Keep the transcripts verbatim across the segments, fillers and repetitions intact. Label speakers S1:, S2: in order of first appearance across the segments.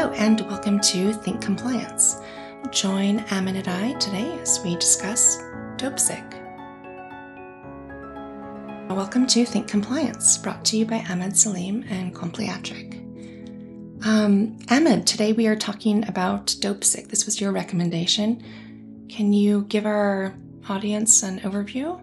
S1: and welcome to Think Compliance. Join Ahmed and I today as we discuss Dopesick. Welcome to Think Compliance, brought to you by Ahmed Salim and Compliatric. Um, Ahmed, today we are talking about Dopesick. This was your recommendation. Can you give our audience an overview?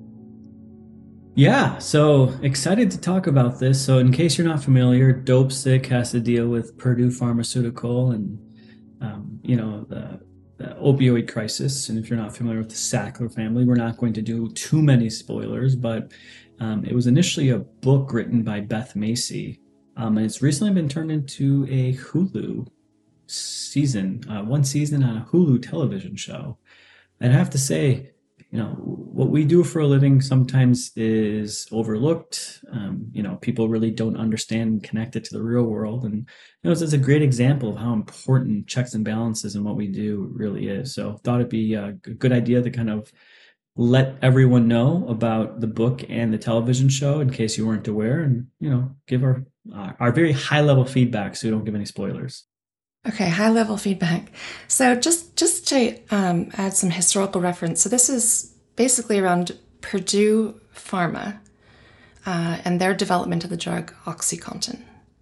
S2: Yeah, so excited to talk about this. So in case you're not familiar, Dopesick has to deal with Purdue Pharmaceutical and, um, you know, the, the opioid crisis. And if you're not familiar with the Sackler family, we're not going to do too many spoilers, but um, it was initially a book written by Beth Macy. Um, and it's recently been turned into a Hulu season, uh, one season on a Hulu television show. And I have to say, you know, what we do for a living sometimes is overlooked. Um, you know, people really don't understand and connect it to the real world. And, you know, it's, it's a great example of how important checks and balances and what we do really is. So thought it'd be a good idea to kind of let everyone know about the book and the television show in case you weren't aware, and, you know, give our, uh, our very high level feedback so we don't give any spoilers.
S1: Okay, high level feedback. So just just to um, add some historical reference. So this is basically around Purdue Pharma uh, and their development of the drug OxyContin.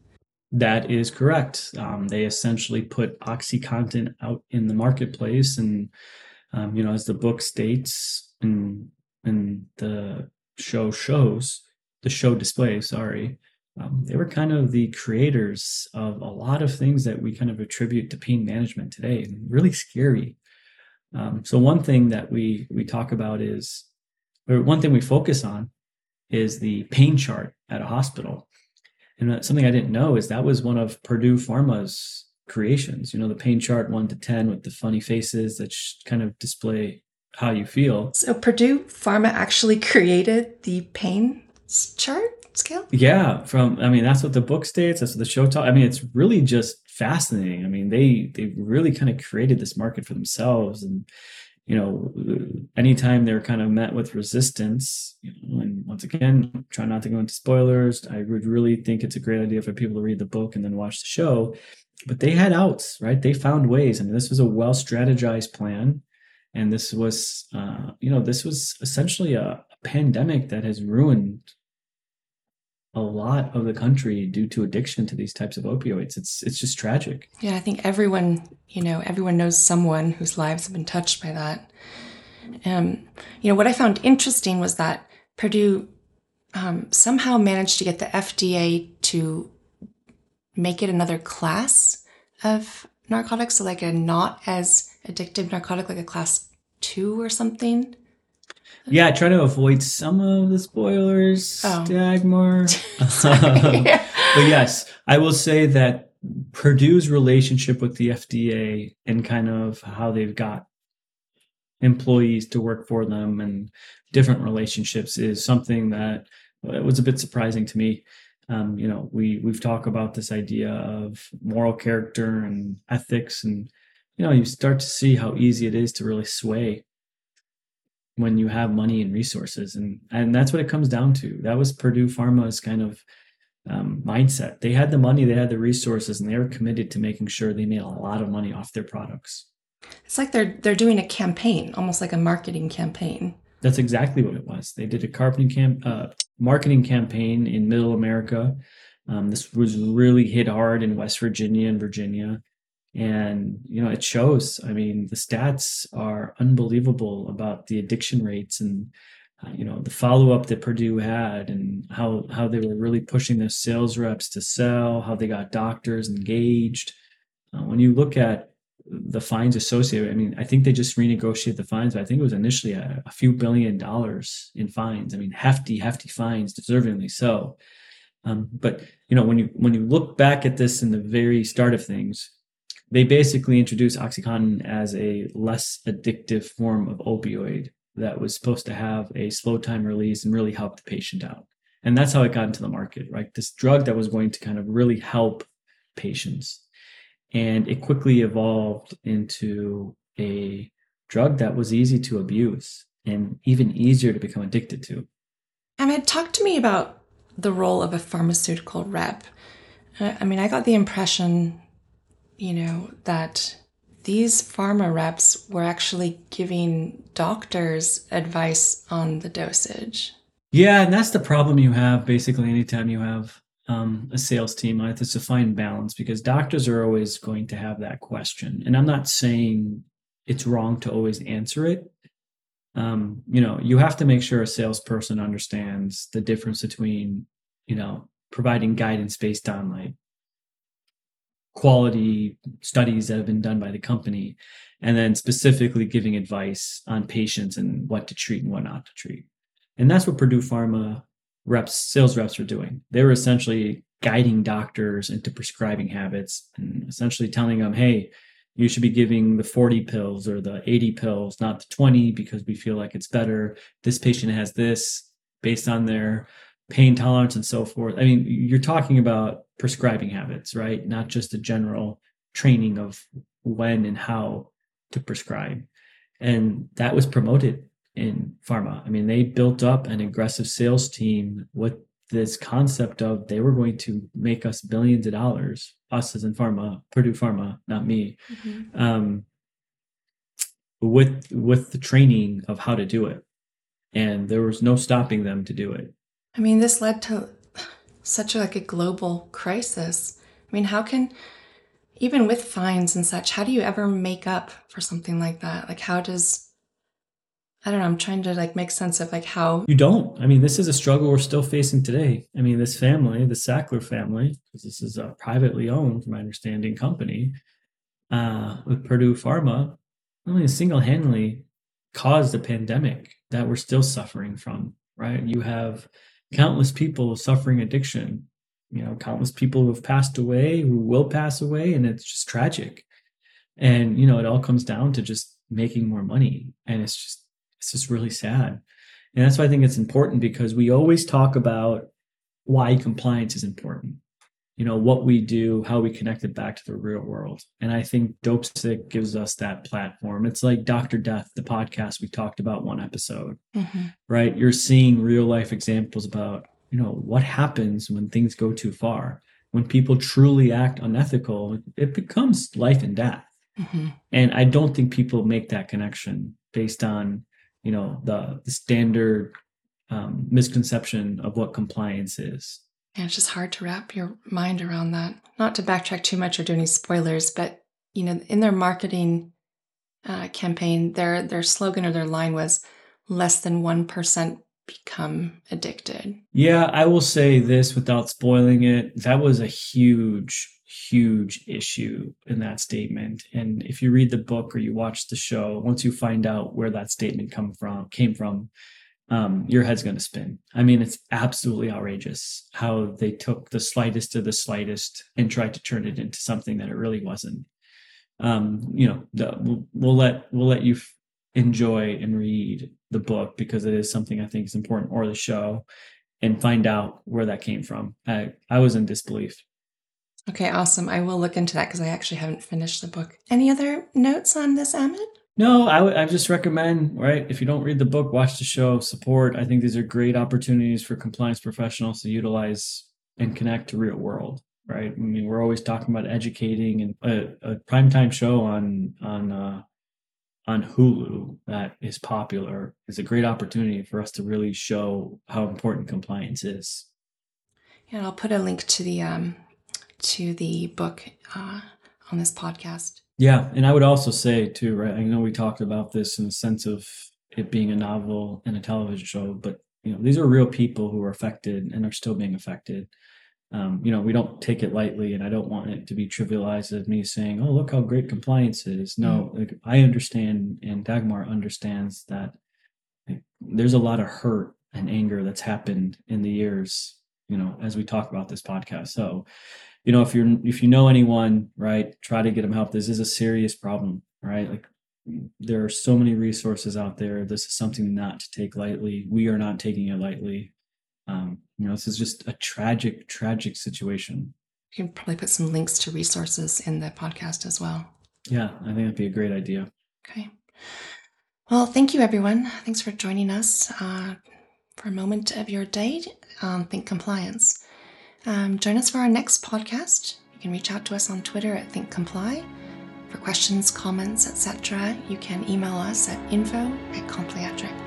S2: That is correct. Um, they essentially put OxyContin out in the marketplace, and um, you know, as the book states and and the show shows, the show displays. Sorry. Um, they were kind of the creators of a lot of things that we kind of attribute to pain management today, and really scary. Um, so one thing that we we talk about is, or one thing we focus on is the pain chart at a hospital. And something I didn't know is that was one of Purdue Pharma's creations. You know, the pain chart one to ten with the funny faces that kind of display how you feel.
S1: So Purdue Pharma actually created the pain chart scale?
S2: Yeah, from I mean that's what the book states. That's what the show taught. I mean, it's really just fascinating. I mean, they they really kind of created this market for themselves, and you know, anytime they're kind of met with resistance, you know, and once again, try not to go into spoilers. I would really think it's a great idea for people to read the book and then watch the show. But they had outs, right? They found ways. I mean, this was a well strategized plan, and this was, uh, you know, this was essentially a, a pandemic that has ruined a lot of the country due to addiction to these types of opioids. It's it's just tragic.
S1: Yeah, I think everyone, you know, everyone knows someone whose lives have been touched by that. Um, you know, what I found interesting was that Purdue um, somehow managed to get the F D A to make it another class of narcotics, so like a not as addictive narcotic, like a class two or something.
S2: Yeah, I try to avoid some of the spoilers,
S1: oh.
S2: Dagmar. um, but yes, I will say that Purdue's relationship with the F D A and kind of how they've got employees to work for them and different relationships is something that was a bit surprising to me. Um, you know, we we've talked about this idea of moral character and ethics, and you know, you start to see how easy it is to really sway when you have money and resources. And, and that's what it comes down to. That was Purdue Pharma's kind of um, mindset. They had the money, they had the resources, and they were committed to making sure they made a lot of money off their products.
S1: It's like they're they're doing a campaign, almost like a marketing campaign.
S2: That's exactly what it was. They did a marketing, camp, uh, marketing campaign in Middle America. Um, this was really hit hard in West Virginia and Virginia. And, you know, it shows. I mean, the stats are unbelievable about the addiction rates and, uh, you know, the follow-up that Purdue had, and how, how they were really pushing their sales reps to sell, how they got doctors engaged. Uh, when you look at the fines associated, I mean, I think they just renegotiated the fines, but I think it was initially a, a few billion dollars in fines. I mean, hefty, hefty fines, deservingly so. Um, but, you know, when you when you look back at this in the very start of things, they basically introduced OxyContin as a less addictive form of opioid that was supposed to have a slow time release and really help the patient out. And that's how it got into the market, right? This drug that was going to kind of really help patients. And it quickly evolved into a drug that was easy to abuse and even easier to become addicted to.
S1: Ahmed, talk to me about the role of a pharmaceutical rep. I mean, I got the impression you know, that these pharma reps were actually giving doctors advice on the dosage.
S2: Yeah, and that's the problem you have basically anytime you have um, a sales team. I It's a fine balance because doctors are always going to have that question. And I'm not saying it's wrong to always answer it. Um, you know, you have to make sure a salesperson understands the difference between, you know, providing guidance based on like quality studies that have been done by the company, and then specifically giving advice on patients and what to treat and what not to treat. And that's what Purdue Pharma reps, sales reps are doing. They were essentially guiding doctors into prescribing habits and essentially telling them, hey, you should be giving the forty pills or the eighty pills, not the twenty, because we feel like it's better. This patient has this based on their pain tolerance and so forth. I mean, you're talking about prescribing habits, right? Not just a general training of when and how to prescribe. And that was promoted in pharma. I mean, they built up an aggressive sales team with this concept of they were going to make us billions of dollars, us as in pharma, Purdue Pharma, not me, mm-hmm. um, with with the training of how to do it. And there was no stopping them to do it.
S1: I mean, this led to such a, like a global crisis. I mean, how can, even with fines and such, how do you ever make up for something like that? Like, how does, I don't know, I'm trying to like make sense of like how.
S2: You don't. I mean, this is a struggle we're still facing today. I mean, this family, the Sackler family, because this is a privately owned, from my understanding, company uh, with Purdue Pharma, only single-handedly caused a pandemic that we're still suffering from, right? You have countless people suffering addiction, you know, countless people who have passed away, who will pass away, and it's just tragic. And, you know, it all comes down to just making more money. And it's just, it's just really sad. And that's why I think it's important, because we always talk about why compliance is important. You know, what we do, how we connect it back to the real world. And I think Dopesick gives us that platform. It's like Doctor Death, the podcast we talked about one episode, mm-hmm. right? You're seeing real life examples about, you know, what happens when things go too far. When people truly act unethical, it becomes life and death. Mm-hmm. And I don't think people make that connection based on, you know, the, the standard um, misconception of what compliance is.
S1: Yeah, it's just hard to wrap your mind around that. Not to backtrack too much or do any spoilers, but, you know, in their marketing uh, campaign, their their slogan or their line was, less than one percent become addicted.
S2: Yeah, I will say this without spoiling it. That was a huge, huge issue in that statement. And if you read the book or you watch the show, once you find out where that statement come from, came from, Um, your head's going to spin. I mean, it's absolutely outrageous how they took the slightest of the slightest and tried to turn it into something that it really wasn't. Um, you know, the, we'll, we'll let we'll let you f- enjoy and read the book, because it is something I think is important, or the show, and find out where that came from. I, I was in disbelief.
S1: Okay, awesome. I will look into that, because I actually haven't finished the book. Any other notes on this, Amit?
S2: No, I would I just recommend, right, if you don't read the book, watch the show, support. I think these are great opportunities for compliance professionals to utilize and connect to real world, right? I mean, we're always talking about educating, and a, a primetime show on on uh, on Hulu that is popular is a great opportunity for us to really show how important compliance is.
S1: Yeah, and I'll put a link to the um to the book uh, on this podcast.
S2: Yeah, and I would also say too, right? I know we talked about this in the sense of it being a novel and a television show, but you know, these are real people who are affected and are still being affected. Um, you know, we don't take it lightly, and I don't want it to be trivialized as me saying, "Oh, look how great compliance is." No, mm-hmm. like, I understand, and Dagmar understands that like, there's a lot of hurt and anger that's happened in the years, you know, as we talk about this podcast. So, you know, if you're if you know anyone, right, try to get them help. This is a serious problem, right? Like, there are so many resources out there. This is something not to take lightly. We are not taking it lightly. Um, you know, this is just a tragic, tragic situation.
S1: You can probably put some links to resources in the podcast as well.
S2: Yeah, I think that'd be a great idea.
S1: Okay. Well, thank you, everyone. Thanks for joining us uh, for a moment of your day on Think Compliance. Um, join us for our next podcast. You can reach out to us on Twitter at thinkcomply. For questions, comments, et cetera, you can email us at info at compliatric.